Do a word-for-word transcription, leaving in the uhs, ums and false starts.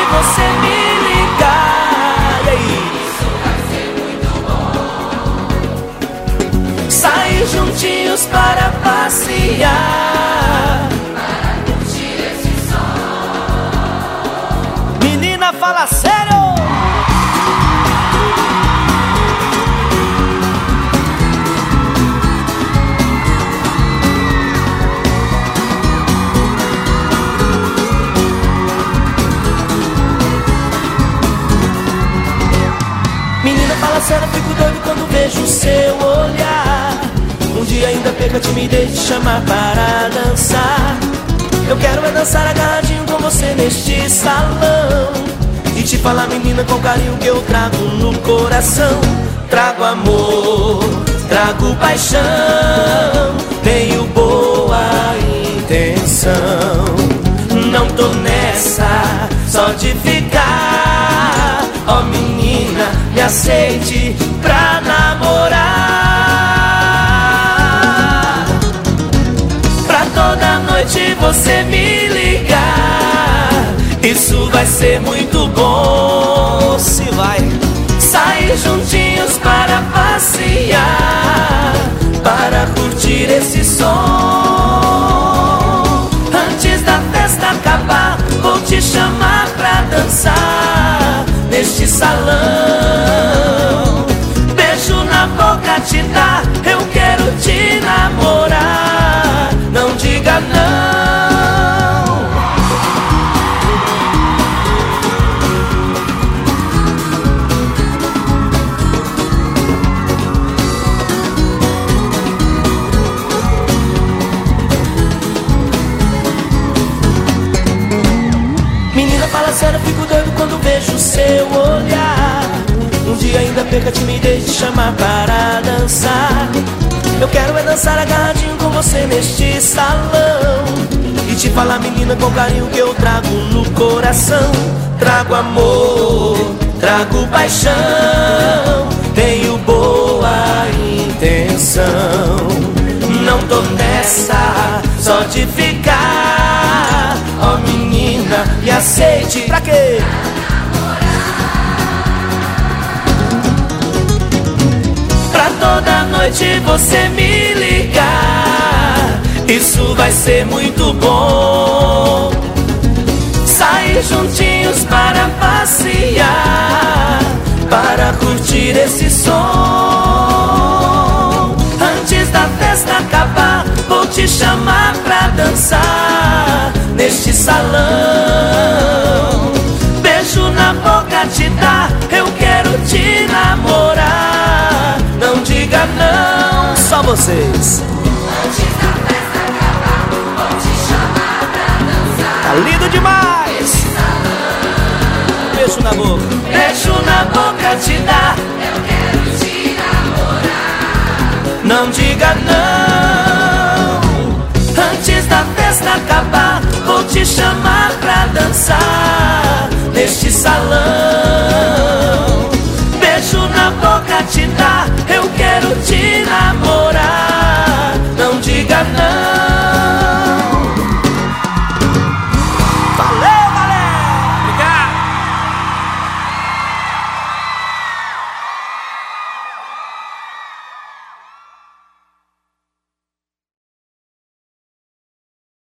você me ligar. E aí? Isso vai ser muito bom. Sair juntinhos para passear, Para curtir esse som. menina, fala sério. Menina, fala sério, eu fico doido quando vejo o seu olhar. Um dia ainda perca a timidez de chamar para dançar. Eu quero é dançar agarradinho com você neste salão e te falar, menina, com carinho que eu trago no coração. Trago amor, trago paixão, tenho boa intenção. Não tô nessa só de ficar. Ó, menina, me aceite pra namorar. Pra toda noite você me ligar. Isso vai ser muito bom. Se vai sair juntinhos para passear, para curtir esse som. Antes da festa acabar, vou te chamar pra dançar neste salão. Beijo na boca te dar, eu quero te namorar. Não diga não. Menina, fala sério, eu fico doido quando vejo o seu olhar. Um dia ainda perca a timidez de chamar para dançar. Eu quero é dançar agarradinho com você neste salão e te falar, menina, com carinho que eu trago no coração. Trago amor, trago paixão, tenho boa intenção. Não tô nessa só de ficar. Ó, menina, me aceite. Pra quê? Pra toda noite você me ligar. Isso vai ser muito bom. Sair juntinhos para passear, para curtir esse som. Antes da festa acabar, vou te chamar pra dançar neste salão. Beijo na boca te dar, eu quero te namorar. Não diga não, só vocês. Antes da festa acabar, vou te chamar pra dançar. Tá lindo demais. Beijo na boca, beijo na boca te dar, Eu quero te namorar. não diga não.